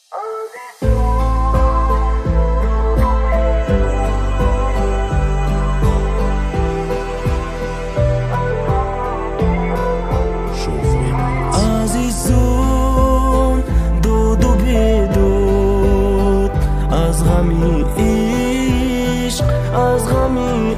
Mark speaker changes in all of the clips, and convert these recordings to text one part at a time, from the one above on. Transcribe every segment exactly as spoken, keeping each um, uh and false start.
Speaker 1: عزیزون دود و بیدود از غمی عشق، از غمی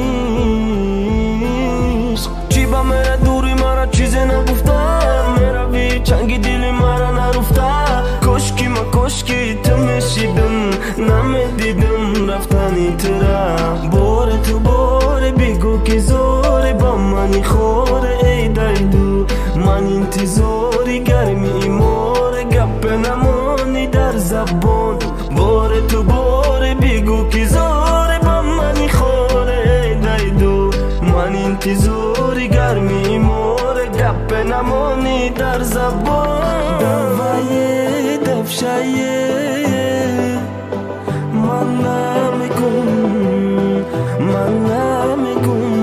Speaker 1: عشق. چی با میره دوری مرا چیزی نگفتم، میروی چنگی دلی مرا نرفته. کشکی ما کشکی تو میشیدم نمیدیدم رفتنی تره. بار تو بار بگو که زوری با منی خوره ای دیدو. من انتظاری گرمی مور گپ نمانی در زبان. بار تو بار بگو که زوری با منی خوره ای دیدو. من انتظاری گرمی مور گپ نمانی در زبان. دوای دفشایه من نمیگم، من نمیگم.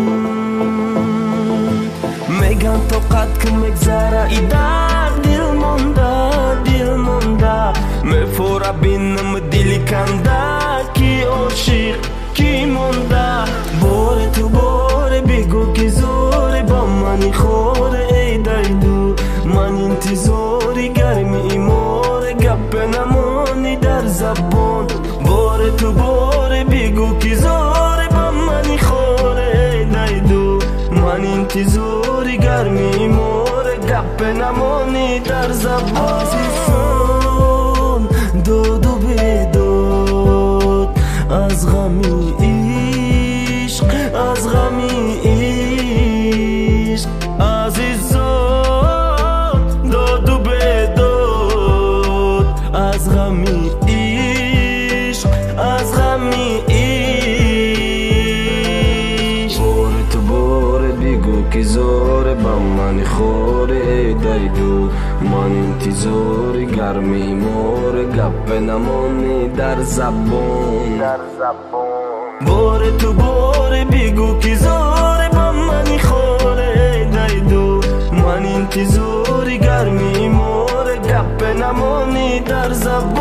Speaker 1: میگن تو قد که مگذره ای در دل مونده، دل مونده. میفوره بینم دلی کنده کی عاشق کی مونده. بار تو بار بگو که زوری با منی خوره ای دیدو. من انتظاری گرمی مور گپ نمانی در زبان. بار تو بار بگو که زوری با منی خوره ای دیدو. من انتظاری گرمی مور گپ نمانی در زبان. عزیزان دود و بیدود از غمی عشق، از غمی عشق. عزیزان دود و بیدود از غمی عشق، از غمی عشق. بار تو بار بگو که زور با من خوره دیدو. من انتظار گرمی مور گپ نمانی در زبان، در زبان. بار تو بار بگو که زور با من خوره دیدو. من انتظار گرمی مور گپ نمانی در زبان.